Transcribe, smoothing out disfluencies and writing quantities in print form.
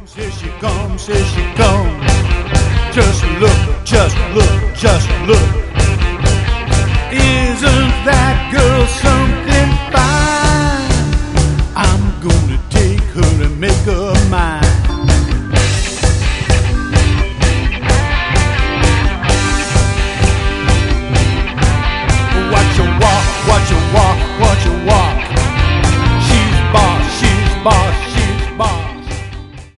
Here she comes, here she comes. Just look, just look, just look. Isn't that girl some